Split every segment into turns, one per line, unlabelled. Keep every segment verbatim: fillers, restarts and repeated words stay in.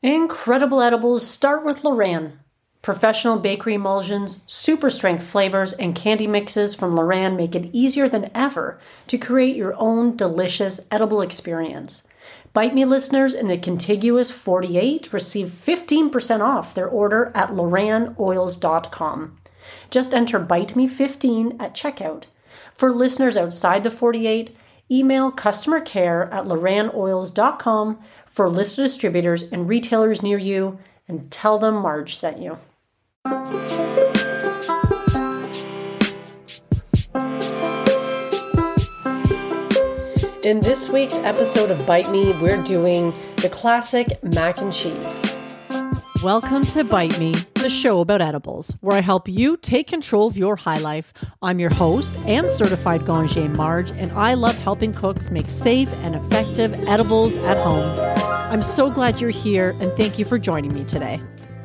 Incredible edibles start with Loran. Professional bakery emulsions, super strength flavors, and candy mixes from Loran make it easier than ever to create your own delicious edible experience. Bite Me listeners in the contiguous forty-eight receive fifteen percent off their order at loran oils dot com. Just enter Bite Me fifteen at checkout. For listeners outside the forty-eight, email customer care at loran oils dot com for list of distributors and retailers near you and tell them Marge sent you. In this week's episode of Bite Me, we're doing the classic mac and cheese.
Welcome to Bite Me, the show about edibles, where I help you take control of your high life. I'm your host and certified Ganger Marge, and I love helping cooks make safe and effective edibles at home. I'm so glad you're here, and thank you for joining me today.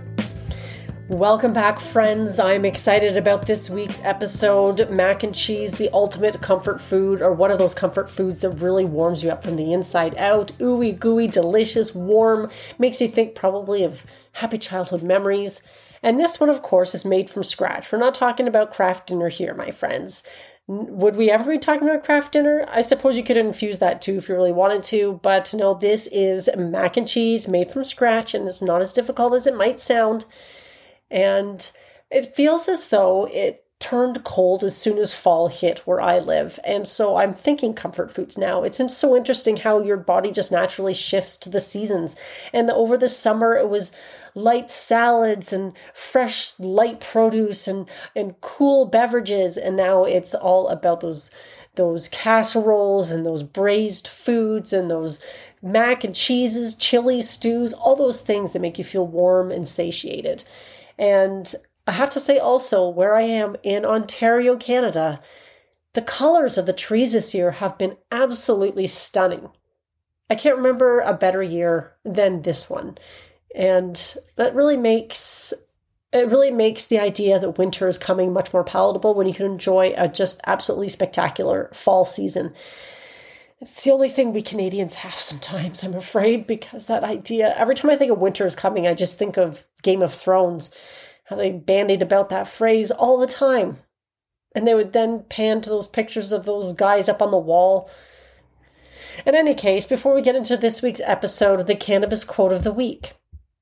Welcome back, friends. I'm excited about this week's episode. Mac and cheese, the ultimate comfort food, or one of those comfort foods that really warms you up from the inside out. Ooey gooey, delicious, warm, makes you think probably of happy childhood memories. And this one, of course, is made from scratch. We're not talking about Kraft Dinner here, my friends. Would we ever be talking about Kraft Dinner? I suppose you could infuse that too if you really wanted to, but no, this is mac and cheese made from scratch, and it's not as difficult as it might sound. And it feels as though it turned cold as soon as fall hit where I live. And so I'm thinking comfort foods now. It's so interesting how your body just naturally shifts to the seasons. And over the summer, it was light salads and fresh light produce and, and cool beverages. And now it's all about those, those casseroles and those braised foods and those mac and cheeses, chili stews, all those things that make you feel warm and satiated. And I have to say also, where I am in Ontario, Canada, the colors of the trees this year have been absolutely stunning. I can't remember a better year than this one. And that really makes, it really makes the idea that winter is coming much more palatable when you can enjoy a just absolutely spectacular fall season. It's the only thing we Canadians have sometimes, I'm afraid, because that idea, every time I think of winter is coming, I just think of Game of Thrones, how they bandied about that phrase all the time. And they would then pan to those pictures of those guys up on the wall. In any case, before we get into this week's episode, the cannabis quote of the week.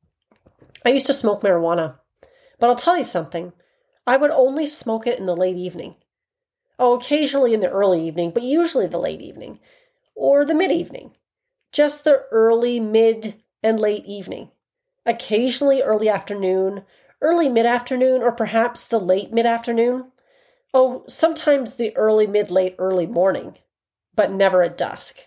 I used to smoke marijuana, but I'll tell you something. I would only smoke it in the late evening. Oh, occasionally in the early evening, but usually the late evening. Or the mid-evening. Just the early, mid, and late evening. Occasionally early afternoon, early mid-afternoon, or perhaps the late mid-afternoon. Oh, sometimes the early, mid, late, early morning, but never at dusk.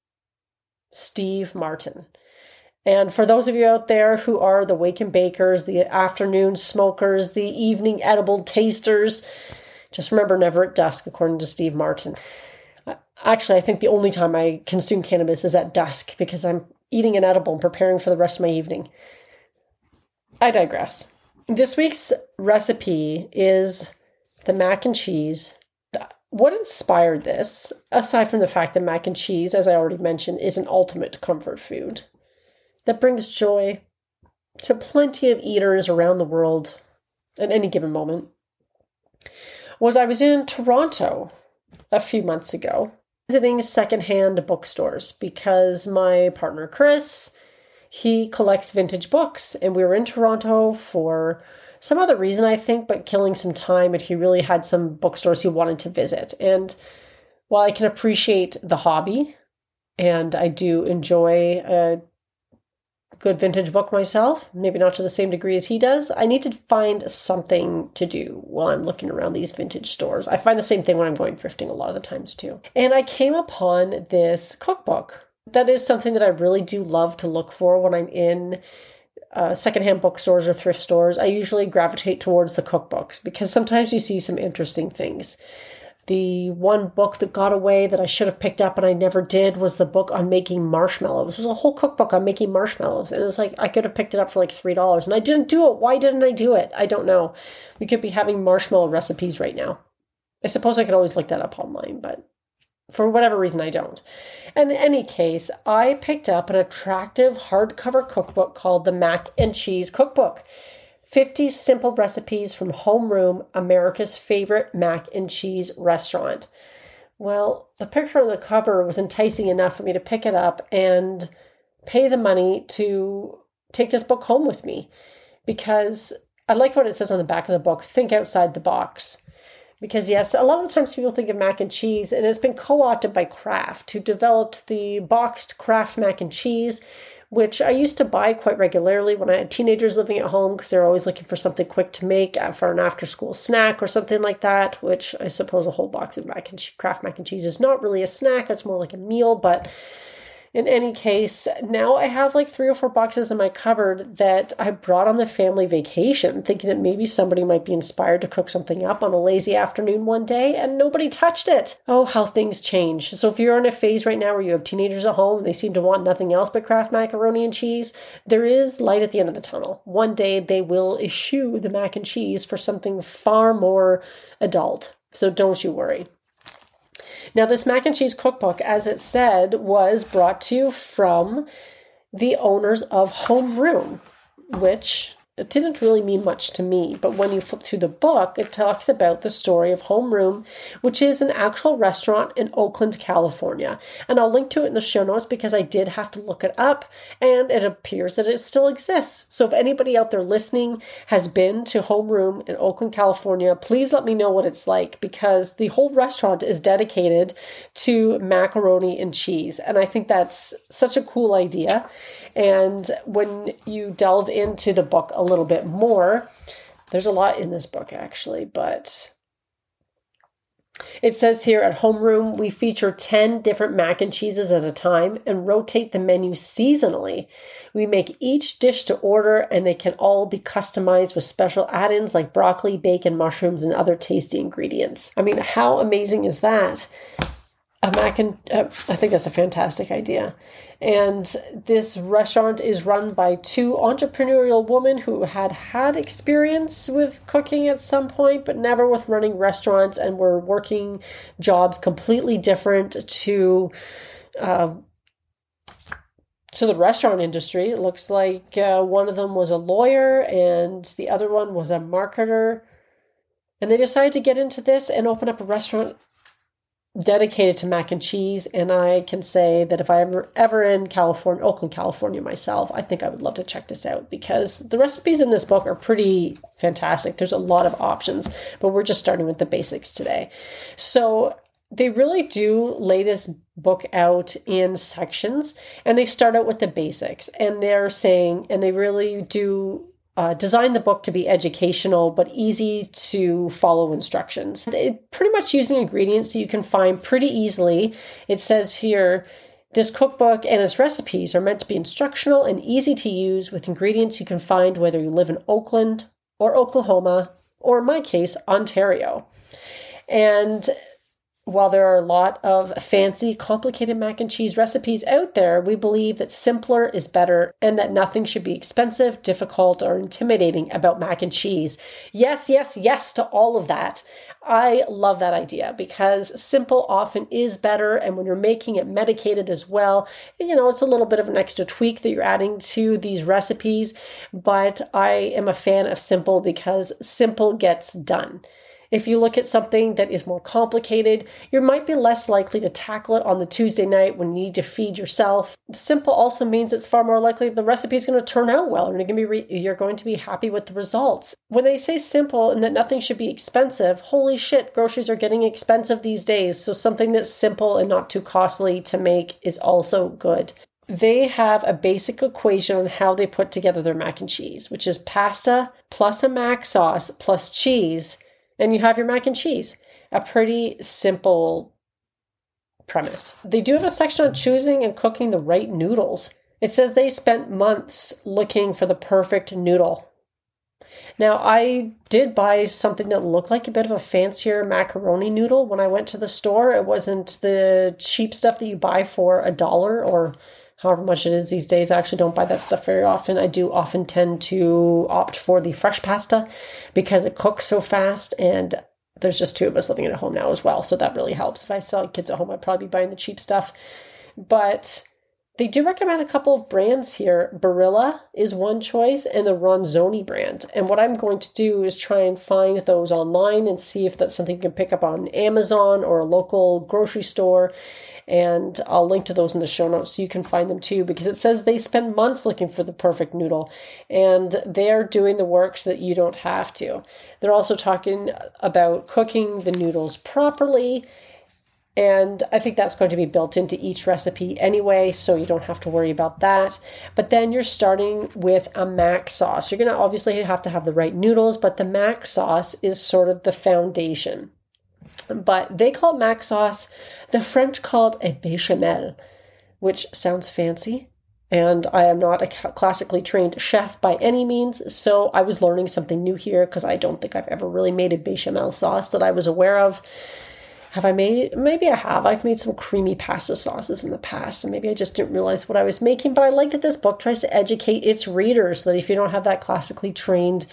Steve Martin. And for those of you out there who are the wake and bakers, the afternoon smokers, the evening edible tasters, just remember, never at dusk, according to Steve Martin. Actually, I think the only time I consume cannabis is at dusk because I'm eating an edible and preparing for the rest of my evening. I digress. This week's recipe is the mac and cheese. What inspired this, aside from the fact that mac and cheese, as I already mentioned, is an ultimate comfort food that brings joy to plenty of eaters around the world at any given moment, was I was in Toronto a few months ago visiting secondhand bookstores because my partner Chris, he collects vintage books, and we were in Toronto for some other reason, I think, but killing some time, and he really had some bookstores he wanted to visit. And while I can appreciate the hobby, and I do enjoy a good vintage book myself, maybe not to the same degree as he does, I need to find something to do while I'm looking around these vintage stores. I find the same thing when I'm going thrifting a lot of the times too. And I came upon this cookbook. That is something that I really do love to look for when I'm in uh, secondhand bookstores or thrift stores. I usually gravitate towards the cookbooks because sometimes you see some interesting things. The one book that got away that I should have picked up and I never did was the book on making marshmallows. There's a whole cookbook on making marshmallows. And it was like, I could have picked it up for like three dollars. And I didn't do it. Why didn't I do it? I don't know. We could be having marshmallow recipes right now. I suppose I could always look that up online, but for whatever reason, I don't. And in any case, I picked up an attractive hardcover cookbook called the Mac and Cheese Cookbook. fifty simple recipes from Homeroom, America's favorite mac and cheese restaurant. Well, the picture on the cover was enticing enough for me to pick it up and pay the money to take this book home with me, because I like what it says on the back of the book, think outside the box. Because yes, a lot of the times people think of mac and cheese, and it's been co-opted by Kraft, who developed the boxed Kraft mac and cheese, which I used to buy quite regularly when I had teenagers living at home, because they're always looking for something quick to make for an after-school snack or something like that, which I suppose a whole box of mac and che- Kraft mac and cheese is not really a snack, it's more like a meal, but in any case, now I have like three or four boxes in my cupboard that I brought on the family vacation, thinking that maybe somebody might be inspired to cook something up on a lazy afternoon one day, and nobody touched it. Oh, how things change. So if you're in a phase right now where you have teenagers at home and they seem to want nothing else but Kraft macaroni and cheese, there is light at the end of the tunnel. One day they will eschew the mac and cheese for something far more adult. So don't you worry. Now, this mac and cheese cookbook, as it said, was brought to you from the owners of Homeroom, which it didn't really mean much to me. But when you flip through the book, it talks about the story of Homeroom, which is an actual restaurant in Oakland, California. And I'll link to it in the show notes because I did have to look it up, and it appears that it still exists. So if anybody out there listening has been to Homeroom in Oakland, California, please let me know what it's like, because the whole restaurant is dedicated to macaroni and cheese. And I think that's such a cool idea. And when you delve into the book a little bit more, there's a lot in this book actually, but it says here at Homeroom, we feature ten different mac and cheeses at a time and rotate the menu seasonally. We make each dish to order, and they can all be customized with special add-ins like broccoli, bacon, mushrooms, and other tasty ingredients. I mean, how amazing is that? A mac and uh, I think that's a fantastic idea. And this restaurant is run by two entrepreneurial women who had had experience with cooking at some point, but never with running restaurants, and were working jobs completely different to uh, to the restaurant industry. It looks like uh, one of them was a lawyer and the other one was a marketer. And they decided to get into this and open up a restaurant dedicated to mac and cheese. And I can say that if I ever ever in California, Oakland, California myself, I think I would love to check this out, because the recipes in this book are pretty fantastic. There's a lot of options, but we're just starting with the basics today. So they really do lay this book out in sections, and they start out with the basics, and they're saying, and they really do Uh, design the book to be educational, but easy to follow instructions. It, pretty much using ingredients that you can find pretty easily. It says here, this cookbook and its recipes are meant to be instructional and easy to use, with ingredients you can find whether you live in Oakland or Oklahoma, or in my case, Ontario. And while there are a lot of fancy, complicated mac and cheese recipes out there, we believe that simpler is better, and that nothing should be expensive, difficult, or intimidating about mac and cheese. Yes, yes, yes to all of that. I love that idea, because simple often is better, and when you're making it medicated as well, you know, it's a little bit of an extra tweak that you're adding to these recipes, but I am a fan of simple because simple gets done. If you look at something that is more complicated, you might be less likely to tackle it on the Tuesday night when you need to feed yourself. Simple also means it's far more likely the recipe is going to turn out well, and you're going to be re- you're going to be happy with the results. When they say simple and that nothing should be expensive, holy shit, groceries are getting expensive these days. So something that's simple and not too costly to make is also good. They have a basic equation on how they put together their mac and cheese, which is pasta plus a mac sauce plus cheese, and you have your mac and cheese. A pretty simple premise. They do have a section on choosing and cooking the right noodles. It says they spent months looking for the perfect noodle. Now, I did buy something that looked like a bit of a fancier macaroni noodle when I went to the store. It wasn't the cheap stuff that you buy for a dollar or however much it is these days. I actually don't buy that stuff very often. I do often tend to opt for the fresh pasta because it cooks so fast, and there's just two of us living at home now as well. So that really helps. If I still had kids at home, I'd probably be buying the cheap stuff. But they do recommend a couple of brands here. Barilla is one choice, and the Ronzoni brand. And what I'm going to do is try and find those online and see if that's something you can pick up on Amazon or a local grocery store. And I'll link to those in the show notes so you can find them too, because it says they spend months looking for the perfect noodle, and they're doing the work so that you don't have to. They're also talking about cooking the noodles properly, and I think that's going to be built into each recipe anyway, so you don't have to worry about that. But then you're starting with a mac sauce. You're going to obviously have to have the right noodles, but the mac sauce is sort of the foundation. But they call it mac sauce. The French call it a béchamel, which sounds fancy. And I am not a classically trained chef by any means, so I was learning something new here because I don't think I've ever really made a béchamel sauce that I was aware of. Have I made? Maybe I have. I've made some creamy pasta sauces in the past, and maybe I just didn't realize what I was making. But I like that this book tries to educate its readers so that if you don't have that classically trained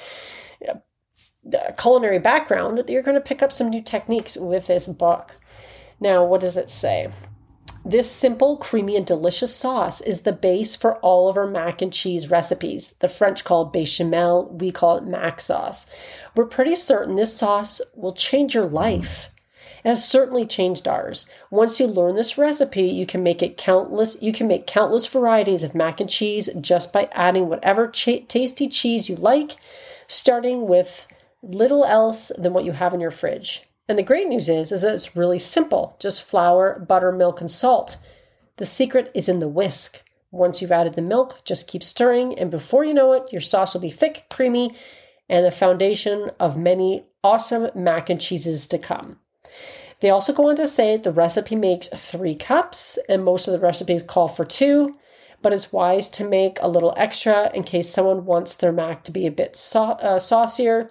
culinary background, that you're going to pick up some new techniques with this book. Now, what does it say? This simple, creamy, and delicious sauce is the base for all of our mac and cheese recipes. The French call it béchamel. We call it mac sauce. We're pretty certain this sauce will change your life. It has certainly changed ours. Once you learn this recipe, you can make it countless. You can make countless varieties of mac and cheese just by adding whatever ch- tasty cheese you like, starting with little else than what you have in your fridge. And the great news is, is that it's really simple. Just flour, butter, milk, and salt. The secret is in the whisk. Once you've added the milk, just keep stirring, and before you know it, your sauce will be thick, creamy, and the foundation of many awesome mac and cheeses to come. They also go on to say the recipe makes three cups, and most of the recipes call for two, but it's wise to make a little extra in case someone wants their mac to be a bit sau- uh, saucier.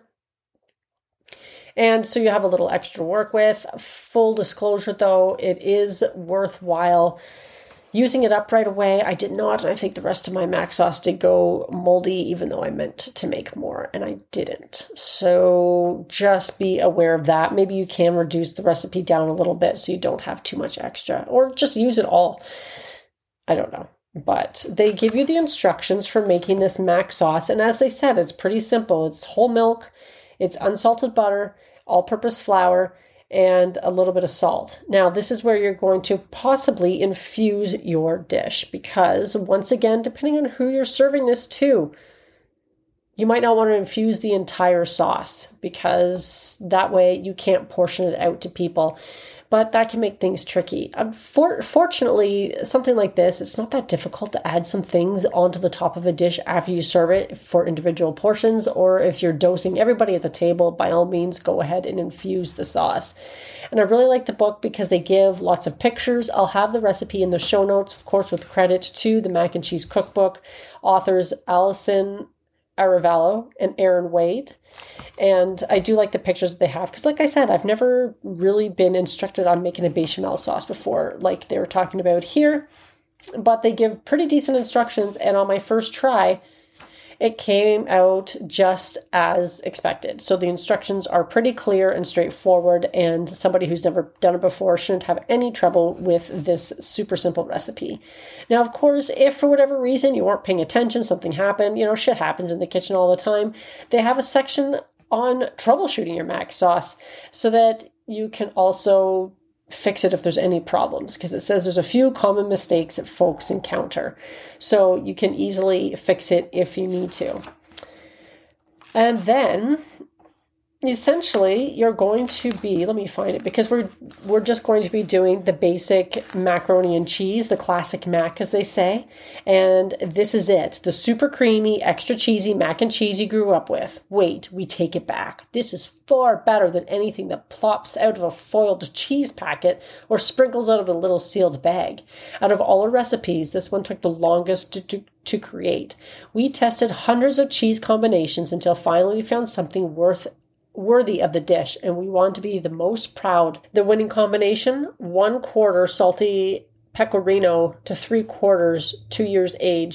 And so you have a little extra to work with. Full disclosure, though, it is worthwhile using it up right away. I did not, and I think the rest of my mac sauce did go moldy, even though I meant to make more, and I didn't. So just be aware of that. Maybe you can reduce the recipe down a little bit so you don't have too much extra, or just use it all. I don't know. But they give you the instructions for making this mac sauce, and as they said, it's pretty simple. It's whole milk, it's unsalted butter, all-purpose flour, and a little bit of salt. Now, this is where you're going to possibly infuse your dish because, once again, depending on who you're serving this to, you might not want to infuse the entire sauce because that way you can't portion it out to people. But that can make things tricky. Unfortunately, something like this, it's not that difficult to add some things onto the top of a dish after you serve it for individual portions, or if you're dosing everybody at the table, by all means, go ahead and infuse the sauce. And I really like the book because they give lots of pictures. I'll have the recipe in the show notes, of course, with credit to the Mac and Cheese Cookbook, authors Alison Aravallo and Aaron Wade. And I do like the pictures that they have because, like I said, I've never really been instructed on making a bechamel sauce before, like they were talking about here. But they give pretty decent instructions, and on my first try, it came out just as expected. So the instructions are pretty clear and straightforward, and somebody who's never done it before shouldn't have any trouble with this super simple recipe. Now, of course, if for whatever reason you weren't paying attention, something happened, you know, shit happens in the kitchen all the time, they have a section on troubleshooting your mac sauce so that you can also fix it if there's any problems, because it says there's a few common mistakes that folks encounter. So you can easily fix it if you need to. And then essentially you're going to be, let me find it, because we're we're just going to be doing the basic macaroni and cheese, the classic mac, as they say. And this is it, the super creamy, extra cheesy mac and cheese you grew up with. Wait, we take it back. This is far better than anything that plops out of a foiled cheese packet or sprinkles out of a little sealed bag. Out of all our recipes, this one took the longest to, to, to create. We tested hundreds of cheese combinations until finally we found something worth worthy of the dish, and we want to be the most proud. The winning combination, one quarter salty pecorino to three quarters two years aged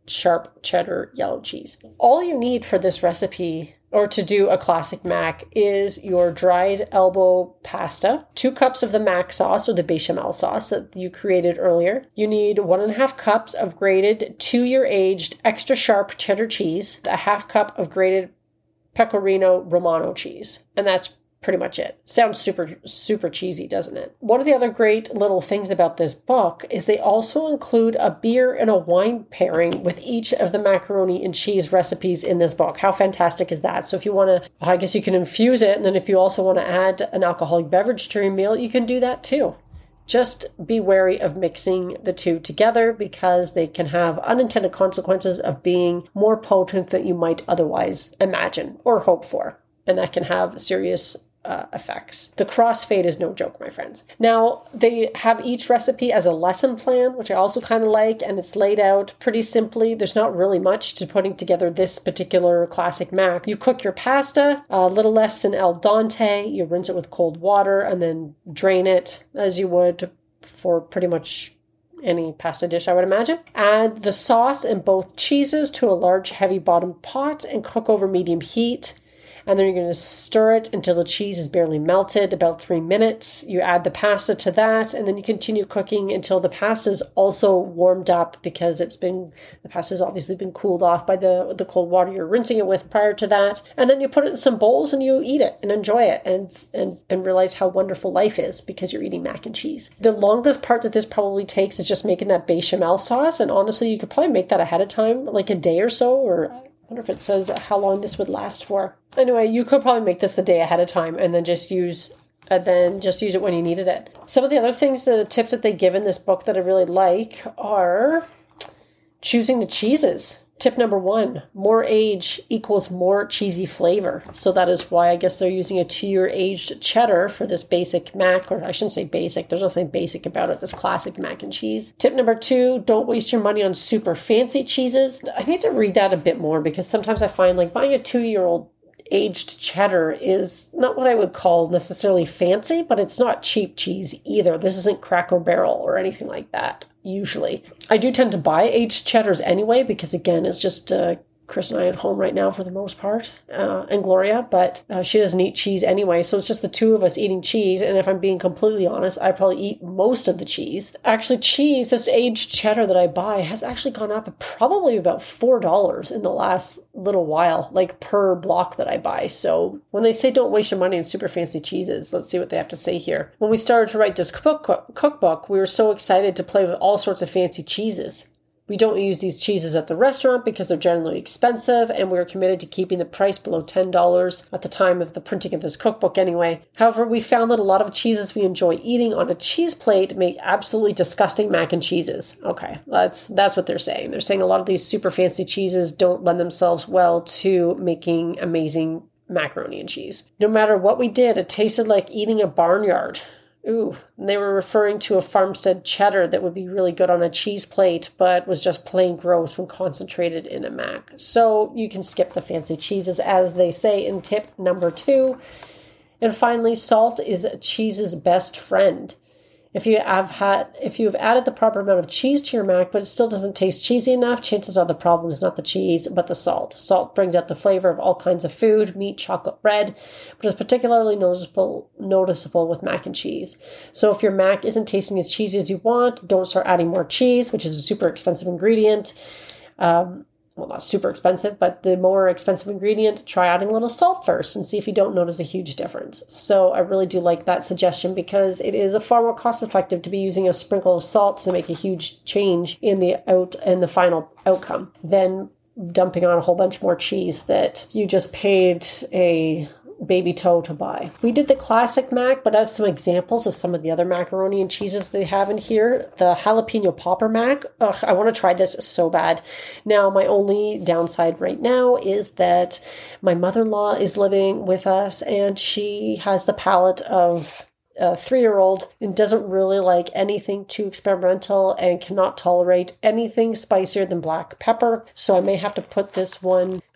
sharp cheddar yellow cheese. All you need for this recipe or to do a classic mac is your dried elbow pasta, two cups of the mac sauce or the bechamel sauce that you created earlier. You need one and a half cups of grated two-year aged extra sharp cheddar cheese, a half cup of grated pecorino romano cheese, and that's pretty much it. Sounds super, super cheesy, doesn't it? One of the other great little things about this book is they also include a beer and a wine pairing with each of the macaroni and cheese recipes in this book. How fantastic is that? So if you want to, I guess you can infuse it, and then if you also want to add an alcoholic beverage to your meal, you can do that too. Just be wary of mixing the two together because they can have unintended consequences of being more potent than you might otherwise imagine or hope for. And that can have serious Uh, effects. The crossfade is no joke, my friends. Now, they have each recipe as a lesson plan, which I also kind of like, and it's laid out pretty simply. There's not really much to putting together this particular classic mac. You cook your pasta, a little less than al dente. You rinse it with cold water and then drain it as you would for pretty much any pasta dish, I would imagine. Add the sauce and both cheeses to a large, heavy bottom pot and cook over medium heat. And then you're going to stir it until the cheese is barely melted, about three minutes. You add the pasta to that, and then you continue cooking until the pasta is also warmed up because it's been, the pasta has obviously been cooled off by the, the cold water you're rinsing it with prior to that. And then you put it in some bowls and you eat it and enjoy it and, and, and realize how wonderful life is because you're eating mac and cheese. The longest part that this probably takes is just making that bechamel sauce. And honestly, you could probably make that ahead of time, like a day or so, or I wonder if it says how long this would last for. Anyway, you could probably make this the day ahead of time and then just use and then just use it when you needed it. Some of the other things, the tips that they give in this book that I really like are choosing the cheeses. Tip number one, more age equals more cheesy flavor. So that is why I guess they're using a two-year aged cheddar for this basic mac, or I shouldn't say basic. There's nothing basic about it, this classic mac and cheese. Tip number two, don't waste your money on super fancy cheeses. I need to read that a bit more because sometimes I find like buying a two-year-old aged cheddar is not what I would call necessarily fancy, but it's not cheap cheese either. This isn't Cracker Barrel or anything like that. Usually. I do tend to buy aged cheddars anyway, because again, it's just uh, Chris and I at home right now for the most part, uh, and Gloria, but uh, she doesn't eat cheese anyway, so it's just the two of us eating cheese, and if I'm being completely honest, I probably eat most of the cheese. Actually, cheese, this aged cheddar that I buy has actually gone up probably about four dollars in the last little while, like per block that I buy. So when they say don't waste your money on super fancy cheeses, let's see what they have to say here. When we started to write this cook- cookbook, we were so excited to play with all sorts of fancy cheeses. We don't use these cheeses at the restaurant because they're generally expensive, and we're committed to keeping the price below ten dollars at the time of the printing of this cookbook anyway. However, we found that a lot of cheeses we enjoy eating on a cheese plate make absolutely disgusting mac and cheeses. Okay, that's that's what they're saying. They're saying a lot of these super fancy cheeses don't lend themselves well to making amazing macaroni and cheese. No matter what we did, it tasted like eating a barnyard. Ooh, and they were referring to a farmstead cheddar that would be really good on a cheese plate, but was just plain gross when concentrated in a mac. So you can skip the fancy cheeses, as they say in tip number two. And finally, salt is a cheese's best friend. If you have had, if you have added the proper amount of cheese to your mac, but it still doesn't taste cheesy enough, chances are the problem is not the cheese, but the salt. Salt brings out the flavor of all kinds of food, meat, chocolate, bread, but is particularly noticeable, noticeable with mac and cheese. So if your mac isn't tasting as cheesy as you want, don't start adding more cheese, which is a super expensive ingredient. Um, well, not super expensive, but the more expensive ingredient, try adding a little salt first and see if you don't notice a huge difference. So I really do like that suggestion because it is a far more cost effective to be using a sprinkle of salt to make a huge change in the out in the final outcome than dumping on a whole bunch more cheese that you just paid a baby toe to buy. We did the classic mac, but as some examples of some of the other macaroni and cheeses they have in here, the jalapeno popper mac. Ugh, I want to try this so bad. Now, my only downside right now is that my mother-in-law is living with us and she has the palate of a three-year-old and doesn't really like anything too experimental and cannot tolerate anything spicier than black pepper. So I may have to put this one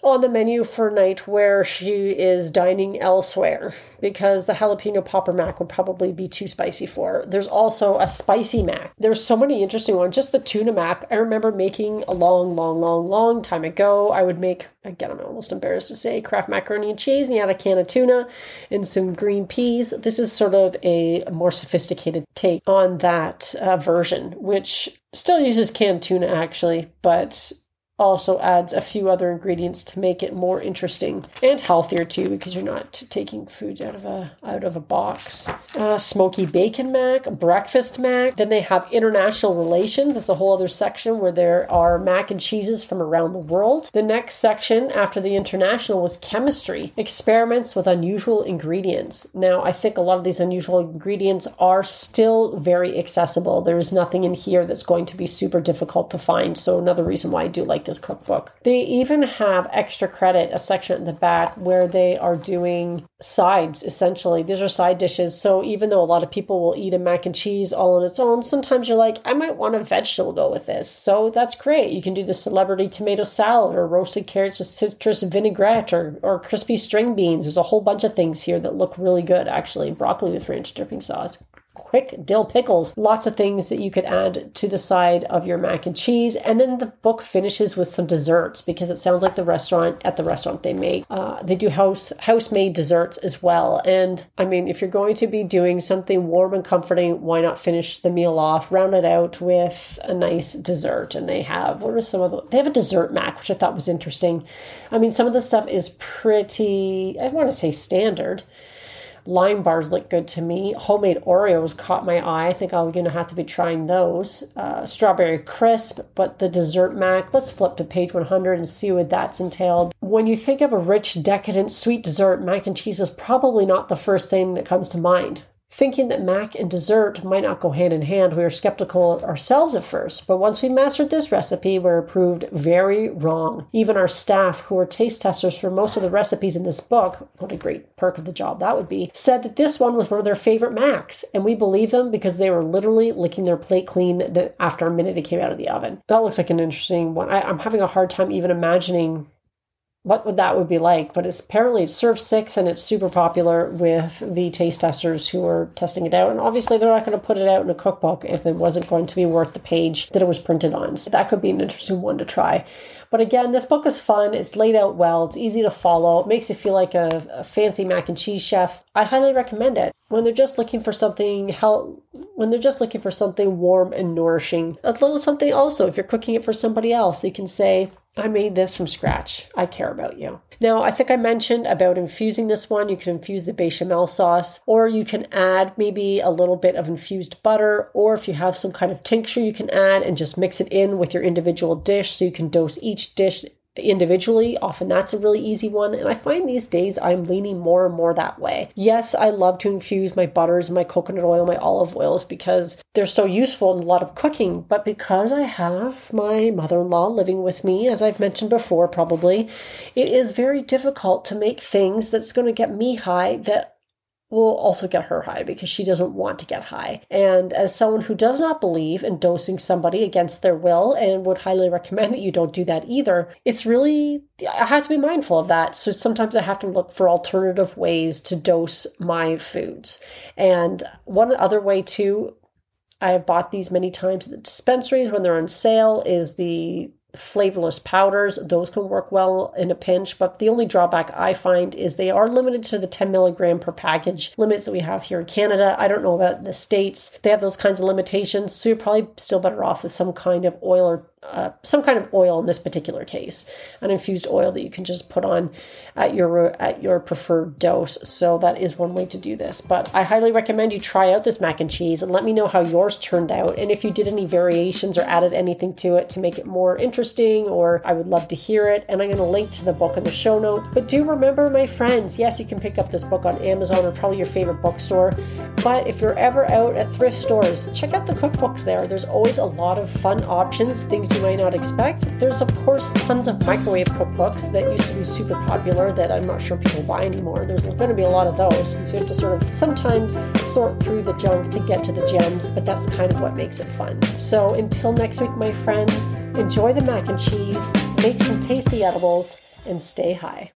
on the menu for a night where she is dining elsewhere, because the jalapeno popper mac would probably be too spicy for her. There's also a spicy mac. There's so many interesting ones. Just the tuna mac, I remember making a long, long, long, long time ago. I would make, again, I'm almost embarrassed to say, Kraft macaroni and cheese, and you had a can of tuna and some green peas. This is sort of a more sophisticated take on that uh, version, which still uses canned tuna actually, but also adds a few other ingredients to make it more interesting and healthier too, because you're not taking foods out of a out of a box. Uh, smoky bacon mac, breakfast mac. Then they have international relations. That's a whole other section where there are mac and cheeses from around the world. The next section after the international was chemistry, experiments with unusual ingredients. Now, I think a lot of these unusual ingredients are still very accessible. There is nothing in here that's going to be super difficult to find. So another reason why I do like this cookbook. They even have extra credit, a section at the back where they are doing sides, essentially. These are side dishes. So even though a lot of people will eat a mac and cheese all on its own, sometimes you're like, I might want a vegetable to go with this. So that's great. You can do the celebrity tomato salad or roasted carrots with citrus vinaigrette or, or crispy string beans. There's a whole bunch of things here that look really good, actually. Broccoli with ranch dripping sauce. Quick dill pickles, lots of things that you could add to the side of your mac and cheese. And then the book finishes with some desserts, because it sounds like the restaurant, at the restaurant they make, uh, they do house house-made desserts as well. And I mean, if you're going to be doing something warm and comforting, why not finish the meal off, round it out with a nice dessert? And they have, what are some of the, they have a dessert mac, which I thought was interesting. I mean, some of the stuff is pretty, I want to say standard. Lime bars look good to me. Homemade Oreos caught my eye. I think I'm going to have to be trying those. Uh, strawberry crisp, but the dessert mac, let's flip to page one hundred and see what that's entailed. When you think of a rich, decadent, sweet dessert, mac and cheese is probably not the first thing that comes to mind. Thinking that mac and dessert might not go hand in hand, we were skeptical ourselves at first, but once we mastered this recipe, we were proved very wrong. Even our staff, who were taste testers for most of the recipes in this book, what a great perk of the job that would be, said that this one was one of their favorite macs, and we believe them because they were literally licking their plate clean after a minute it came out of the oven. That looks like an interesting one. I, I'm having a hard time even imagining what would that would be like, but it's apparently it's served six and it's super popular with the taste testers who are testing it out. And obviously they're not going to put it out in a cookbook if it wasn't going to be worth the page that it was printed on. So that could be an interesting one to try. But again, this book is fun. It's laid out well. It's easy to follow. It makes you feel like a, a fancy mac and cheese chef. I highly recommend it. When they're just looking for something health, when they're just looking for something warm and nourishing, a little something also. If you're cooking it for somebody else, you can say, I made this from scratch. I care about you. Now, I think I mentioned about infusing this one. You can infuse the bechamel sauce, or you can add maybe a little bit of infused butter, or if you have some kind of tincture, you can add and just mix it in with your individual dish so you can dose each dish individually. Often that's a really easy one. And I find these days I'm leaning more and more that way. Yes, I love to infuse my butters, my coconut oil, my olive oils because they're so useful in a lot of cooking. But because I have my mother-in-law living with me, as I've mentioned before, probably, it is very difficult to make things that's going to get me high that will also get her high because she doesn't want to get high. And as someone who does not believe in dosing somebody against their will and would highly recommend that you don't do that either, it's really, I have to be mindful of that. So sometimes I have to look for alternative ways to dose my foods. And one other way too, I have bought these many times at the dispensaries when they're on sale, is the flavorless powders. Those can work well in a pinch, but the only drawback I find is they are limited to the ten milligram per package limits that we have here in Canada. I don't know about the States. They have those kinds of limitations, so you're probably still better off with some kind of oil or uh, some kind of oil in this particular case, an infused oil that you can just put on at your at your preferred dose. So that is one way to do this. But I highly recommend you try out this mac and cheese and let me know how yours turned out, and if you did any variations or added anything to it to make it more interesting, or I would love to hear it. And I'm going to link to the book in the show notes. But do remember, my friends, yes, you can pick up this book on Amazon or probably your favorite bookstore. But if you're ever out at thrift stores, check out the cookbooks there. There's always a lot of fun options, things you might not expect. There's, of course, tons of microwave cookbooks that used to be super popular that I'm not sure people buy anymore. There's going to be a lot of those. So you have to sort of sometimes sort through the junk to get to the gems, but that's kind of what makes it fun. So until next week, my friends, enjoy the mac and cheese, make some tasty edibles, and stay high.